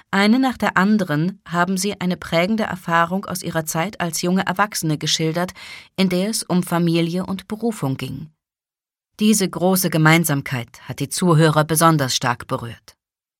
Eine nach der anderen haben sie eine prägende Erfahrung aus ihrer Zeit als junge Erwachsene geschildert, in der es um Familie und Berufung ging. Diese große Gemeinsamkeit hat die Zuhörer besonders stark berührt.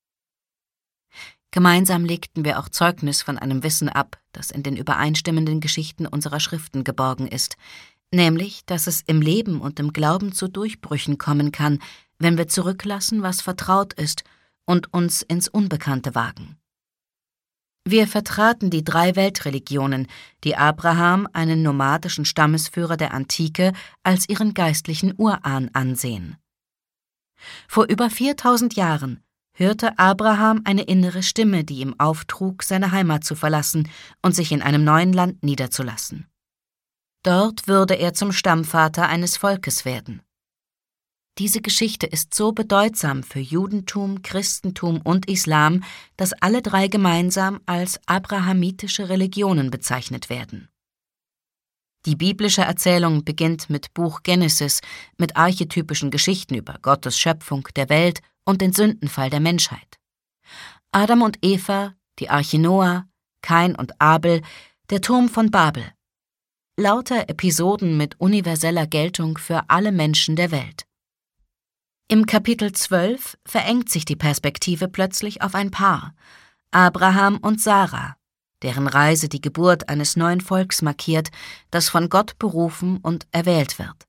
Gemeinsam legten wir auch Zeugnis von einem Wissen ab, das in den übereinstimmenden Geschichten unserer Schriften geborgen ist, nämlich, dass es im Leben und im Glauben zu Durchbrüchen kommen kann, wenn wir zurücklassen, was vertraut ist, und uns ins Unbekannte wagen. Wir vertraten die 3 Weltreligionen, die Abraham, einen nomadischen Stammesführer der Antike, als ihren geistlichen Urahn ansehen. Vor über 4000 Jahren hörte Abraham eine innere Stimme, die ihm auftrug, seine Heimat zu verlassen und sich in einem neuen Land niederzulassen. Dort würde er zum Stammvater eines Volkes werden. Diese Geschichte ist so bedeutsam für Judentum, Christentum und Islam, dass alle 3 gemeinsam als abrahamitische Religionen bezeichnet werden. Die biblische Erzählung beginnt mit Buch Genesis, mit archetypischen Geschichten über Gottes Schöpfung der Welt und den Sündenfall der Menschheit. Adam und Eva, die Arche Noah, Kain und Abel, der Turm von Babel. Lauter Episoden mit universeller Geltung für alle Menschen der Welt. Im Kapitel 12 verengt sich die Perspektive plötzlich auf ein Paar, Abraham und Sarah, deren Reise die Geburt eines neuen Volks markiert, das von Gott berufen und erwählt wird.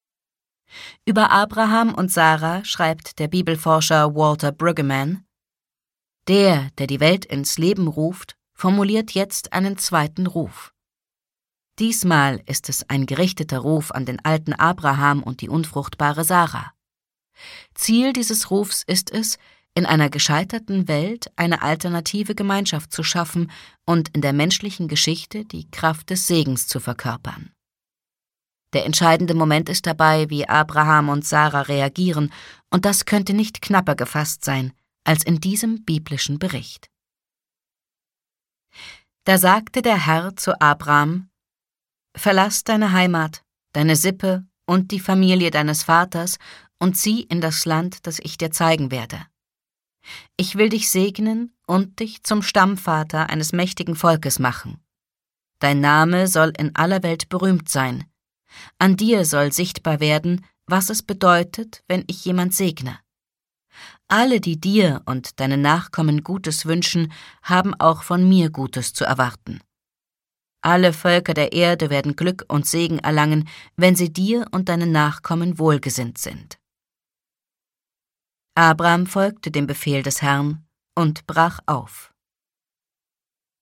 Über Abraham und Sarah schreibt der Bibelforscher Walter Brueggemann: Der die Welt ins Leben ruft, formuliert jetzt einen zweiten Ruf. Diesmal ist es ein gerichteter Ruf an den alten Abraham und die unfruchtbare Sarah. Ziel dieses Rufs ist es, in einer gescheiterten Welt eine alternative Gemeinschaft zu schaffen und in der menschlichen Geschichte die Kraft des Segens zu verkörpern. Der entscheidende Moment ist dabei, wie Abraham und Sarah reagieren, und das könnte nicht knapper gefasst sein als in diesem biblischen Bericht. Da sagte der Herr zu Abram: Verlass deine Heimat, deine Sippe und die Familie deines Vaters und zieh in das Land, das ich dir zeigen werde. Ich will dich segnen und dich zum Stammvater eines mächtigen Volkes machen. Dein Name soll in aller Welt berühmt sein. An dir soll sichtbar werden, was es bedeutet, wenn ich jemand segne. Alle, die dir und deinen Nachkommen Gutes wünschen, haben auch von mir Gutes zu erwarten. Alle Völker der Erde werden Glück und Segen erlangen, wenn sie dir und deinen Nachkommen wohlgesinnt sind. Abram folgte dem Befehl des Herrn und brach auf.